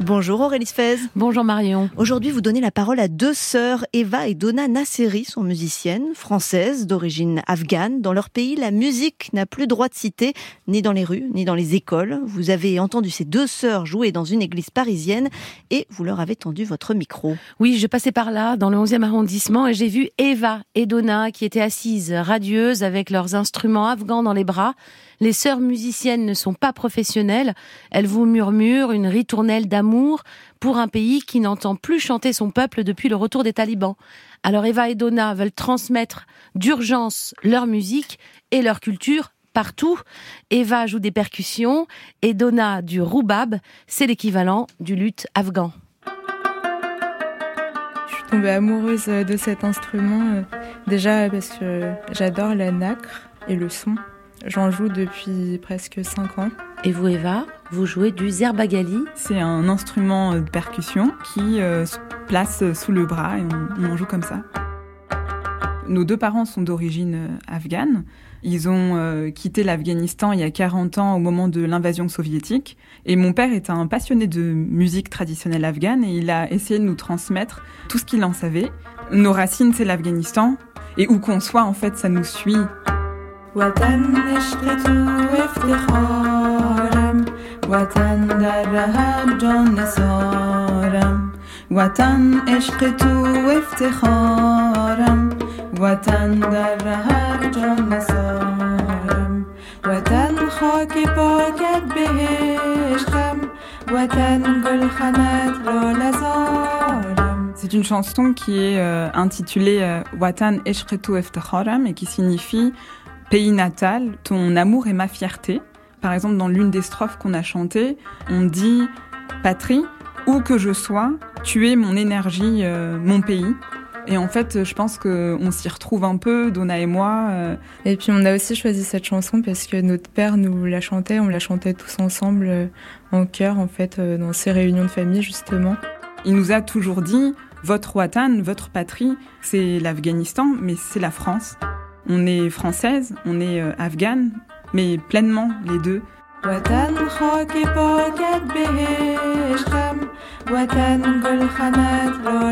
Bonjour Aurélie Sfez. Bonjour Marion. Aujourd'hui, vous donnez la parole à deux sœurs. Eva et Donna Nasseri sont musiciennes françaises d'origine afghane. Dans leur pays, la musique n'a plus droit de citer, ni dans les rues, ni dans les écoles. Vous avez entendu ces deux sœurs jouer dans une église parisienne et vous leur avez tendu votre micro. Oui, je passais par là, dans le 11e arrondissement, et j'ai vu Eva et Donna qui étaient assises, radieuses, avec leurs instruments afghans dans les bras. Les sœurs musiciennes ne sont pas professionnelles. Elles vous murmurent une ritournelle d'amour pour un pays qui n'entend plus chanter son peuple depuis le retour des talibans. Alors Eva et Donna veulent transmettre d'urgence leur musique et leur culture partout. Eva joue des percussions et Donna du roubab. C'est l'équivalent du luth afghan. Je suis tombée amoureuse de cet instrument, déjà parce que j'adore la nacre et le son. J'en joue depuis presque 5 ans. Et vous, Eva, vous jouez du zerbagali. C'est un instrument de percussion qui se place sous le bras et on en joue comme ça. Nos deux parents sont d'origine afghane. Ils ont quitté l'Afghanistan il y a 40 ans au moment de l'invasion soviétique. Et mon père est un passionné de musique traditionnelle afghane et il a essayé de nous transmettre tout ce qu'il en savait. Nos racines, c'est l'Afghanistan. Et où qu'on soit, en fait, ça nous suit. وطن عشق تو افتخارم وطن در رهب جان نثارم وطن عشق تو افتخارم وطن در رهب جان نثارم وطن خاک پاکت بهشتم وطن گلخنت را لزارم. C'est une chanson qui est intitulée Watan Eshretu Eftekharam et qui signifie pays natal, ton amour est ma fierté. Par exemple, dans l'une des strophes qu'on a chantées, on dit patrie, où que je sois, tu es mon énergie, mon pays. Et en fait, je pense qu'on s'y retrouve un peu, Donna et moi. Et puis on a aussi choisi cette chanson parce que notre père nous la chantait, on la chantait tous ensemble en chœur, en fait, dans ces réunions de famille, justement. Il nous a toujours dit, votre Watan, votre patrie, c'est l'Afghanistan, mais c'est la France. On est française, on est afghane, mais pleinement les deux. وطن خاک پاکت بهشتم وطن گلخنت را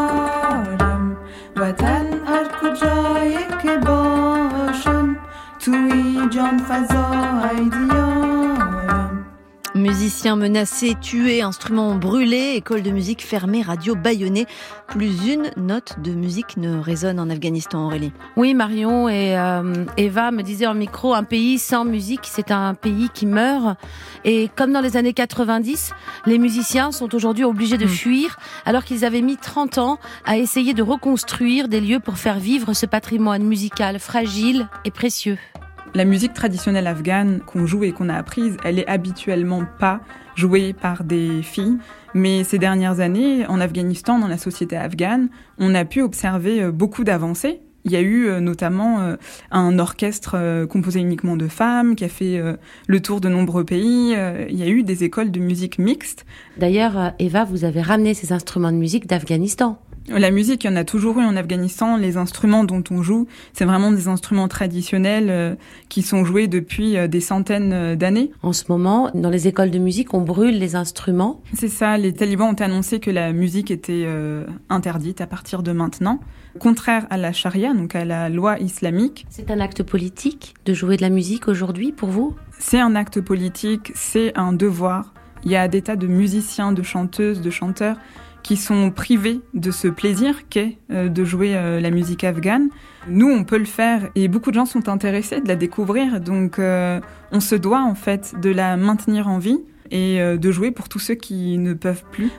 لزارم وطن هر کجایی که باشم توی جان فزای دیارم. Musiciens menacés, tués, instruments brûlés, école de musique fermée, radio bâillonnée. Plus une note de musique ne résonne en Afghanistan, Aurélie. Oui, Marion et Eva me disaient en micro, un pays sans musique, c'est un pays qui meurt. Et comme dans les années 90, les musiciens sont aujourd'hui obligés de fuir, alors qu'ils avaient mis 30 ans à essayer de reconstruire des lieux pour faire vivre ce patrimoine musical fragile et précieux. La musique traditionnelle afghane qu'on joue et qu'on a apprise, elle est habituellement pas jouée par des filles. Mais ces dernières années, en Afghanistan, dans la société afghane, on a pu observer beaucoup d'avancées. Il y a eu notamment un orchestre composé uniquement de femmes qui a fait le tour de nombreux pays. Il y a eu des écoles de musique mixtes. D'ailleurs, Eva, vous avez ramené ces instruments de musique d'Afghanistan. La musique, il y en a toujours eu en Afghanistan. Les instruments dont on joue, c'est vraiment des instruments traditionnels qui sont joués depuis des centaines d'années. En ce moment, dans les écoles de musique, on brûle les instruments. C'est ça, les talibans ont annoncé que la musique était interdite à partir de maintenant, contraire à la charia, donc à la loi islamique. C'est un acte politique de jouer de la musique aujourd'hui pour vous ? C'est un acte politique, c'est un devoir. Il y a des tas de musiciens, de chanteuses, de chanteurs qui sont privés de ce plaisir qu'est de jouer la musique afghane. Nous, on peut le faire et beaucoup de gens sont intéressés de la découvrir. Donc, on se doit en fait de la maintenir en vie et de jouer pour tous ceux qui ne peuvent plus.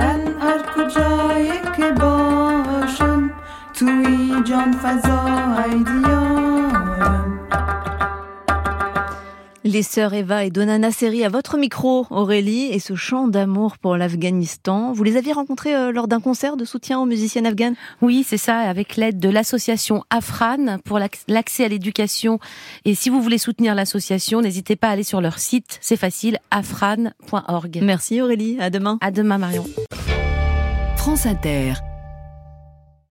Les sœurs Eva et Donna Nasseri à votre micro, Aurélie, et ce chant d'amour pour l'Afghanistan. Vous les aviez rencontrés lors d'un concert de soutien aux musiciennes afghanes ? Oui, c'est ça, avec l'aide de l'association Afran pour l'accès à l'éducation. Et si vous voulez soutenir l'association, n'hésitez pas à aller sur leur site, c'est facile, afran.org. Merci Aurélie, à demain. À demain Marion. France Inter.